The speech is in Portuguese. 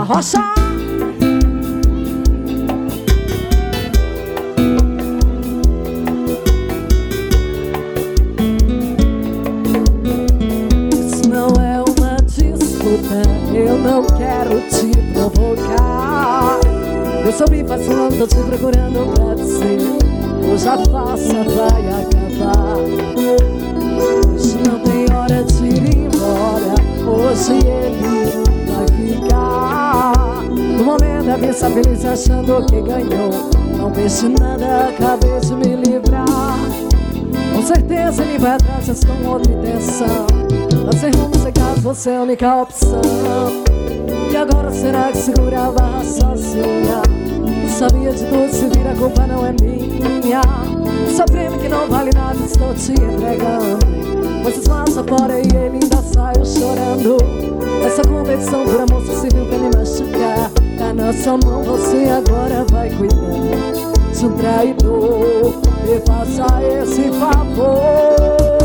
Arrocha! Isso não é uma disputa, eu não quero te provocar. Eu soube faz um ano, tô te procurando pra dizer, hoje a farsa vai acabar. Hoje não tem hora de ir embora, hoje ele vai ficar. No momento a vista feliz achando que ganhou, não vejo nada, acabei de me livrar. Com certeza ele vai atrás com outra intenção, fazer rumo caso você é a única opção. E agora será que segura a barra sozinha? Sabia de tudo, se vira, a culpa não é minha. Só prêmio que não vale nada, estou te entregando. Coisas massa fora e ele ainda saiu chorando. Essa competição por amor só serviu pra me machucar. Tá na sua mão, você agora vai cuidar de um traidor. Me faça esse favor.